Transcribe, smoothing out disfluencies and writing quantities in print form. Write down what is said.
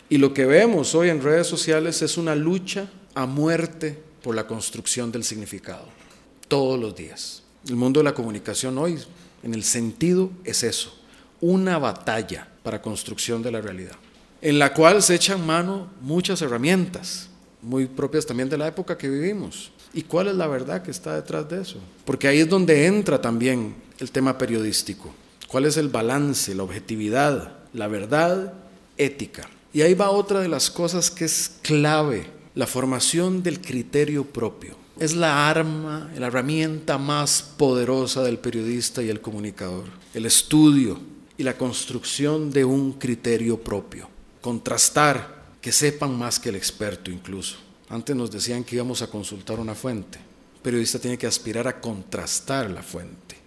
Y lo que vemos hoy en redes sociales es una lucha a muerte por la construcción del significado, todos los días. El mundo de la comunicación hoy, en el sentido, es eso, una batalla para construcción de la realidad, en la cual se echan mano muchas herramientas, muy propias también de la época que vivimos. ¿Y cuál es la verdad que está detrás de eso? Porque ahí es donde entra también el tema periodístico. ¿Cuál es el balance, la objetividad, la verdad ética? Y ahí va otra de las cosas que es clave, la formación del criterio propio. Es la arma, la herramienta más poderosa del periodista y el comunicador. El estudio y la construcción de un criterio propio. Contrastar, que sepan más que el experto incluso. Antes nos decían que íbamos a consultar una fuente. El periodista tiene que aspirar a contrastar la fuente.